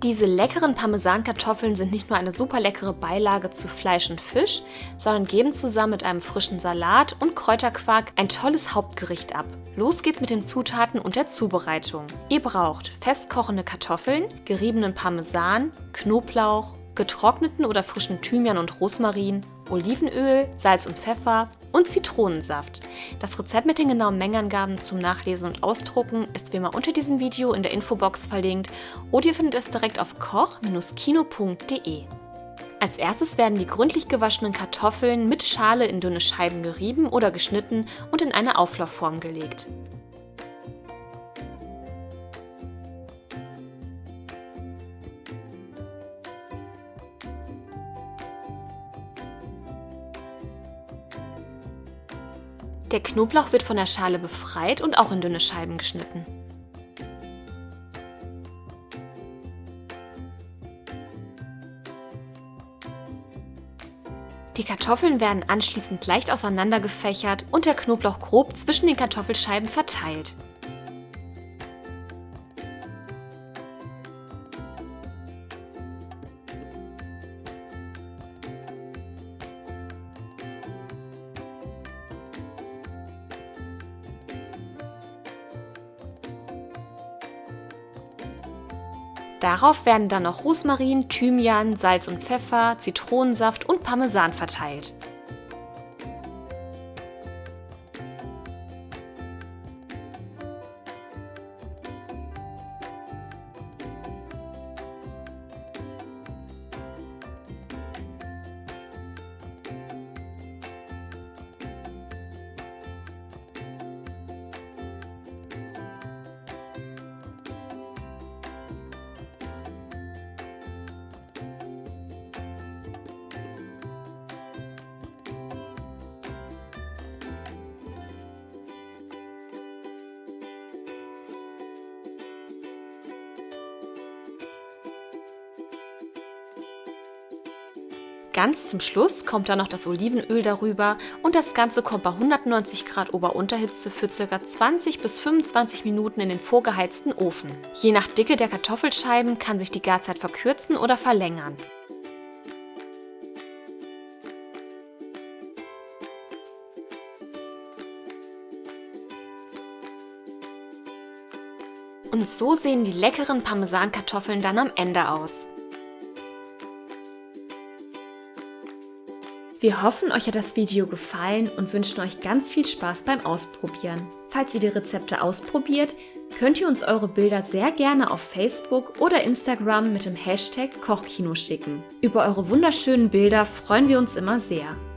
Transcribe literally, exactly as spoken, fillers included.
Diese leckeren Parmesankartoffeln sind nicht nur eine super leckere Beilage zu Fleisch und Fisch, sondern geben zusammen mit einem frischen Salat und Kräuterquark ein tolles Hauptgericht ab. Los geht's mit den Zutaten und der Zubereitung. Ihr braucht festkochende Kartoffeln, geriebenen Parmesan, Knoblauch, getrockneten oder frischen Thymian und Rosmarin, Olivenöl, Salz und Pfeffer und Zitronensaft. Das Rezept mit den genauen Mengenangaben zum Nachlesen und Ausdrucken ist wie immer unter diesem Video in der Infobox verlinkt oder ihr findet es direkt auf koch Bindestrich kino Punkt de. Als erstes werden die gründlich gewaschenen Kartoffeln mit Schale in dünne Scheiben gerieben oder geschnitten und in eine Auflaufform gelegt. Der Knoblauch wird von der Schale befreit und auch in dünne Scheiben geschnitten. Die Kartoffeln werden anschließend leicht auseinandergefächert und der Knoblauch grob zwischen den Kartoffelscheiben verteilt. Darauf werden dann noch Rosmarin, Thymian, Salz und Pfeffer, Zitronensaft und Parmesan verteilt. Ganz zum Schluss kommt dann noch das Olivenöl darüber und das Ganze kommt bei hundertneunzig Grad Ober-Unterhitze für ca. zwanzig bis fünfundzwanzig Minuten in den vorgeheizten Ofen. Je nach Dicke der Kartoffelscheiben kann sich die Garzeit verkürzen oder verlängern. Und so sehen die leckeren Parmesankartoffeln dann am Ende aus. Wir hoffen, euch hat das Video gefallen und wünschen euch ganz viel Spaß beim Ausprobieren. Falls ihr die Rezepte ausprobiert, könnt ihr uns eure Bilder sehr gerne auf Facebook oder Instagram mit dem Hashtag Kochkino schicken. Über eure wunderschönen Bilder freuen wir uns immer sehr.